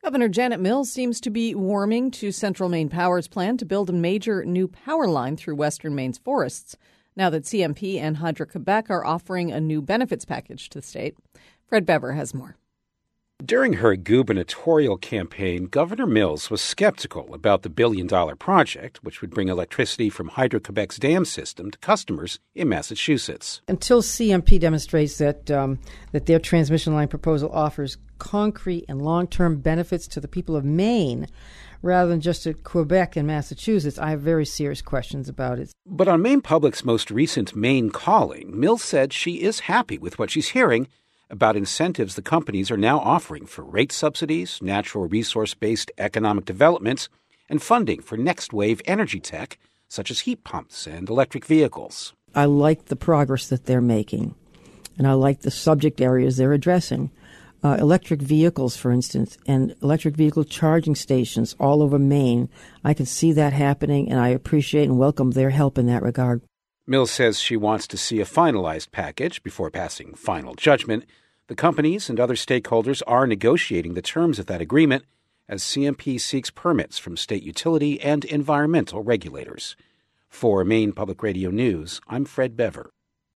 Governor Janet Mills seems to be warming to Central Maine Power's plan to build a major new power line through western Maine's forests, now that CMP and Hydro-Quebec are offering a new benefits package to the state. Fred Bever has more. During her gubernatorial campaign, Governor Mills was skeptical about the billion-dollar project, which would bring electricity from Hydro-Quebec's dam system to customers in Massachusetts. Until CMP demonstrates that their transmission line proposal offers concrete and long-term benefits to the people of Maine, rather than just to Quebec and Massachusetts, I have very serious questions about it. But on Maine Public's most recent Maine Calling, Mills said she is happy with what she's hearing about incentives the companies are now offering for rate subsidies, natural resource-based economic developments, and funding for next-wave energy tech, such as heat pumps and electric vehicles. I like the progress that they're making, and I like the subject areas they're addressing. Electric vehicles, for instance, and electric vehicle charging stations all over Maine. I can see that happening, and I appreciate and welcome their help in that regard. Mills says she wants to see a finalized package before passing final judgment. The companies and other stakeholders are negotiating the terms of that agreement as CMP seeks permits from state utility and environmental regulators. For Maine Public Radio News, I'm Fred Bever.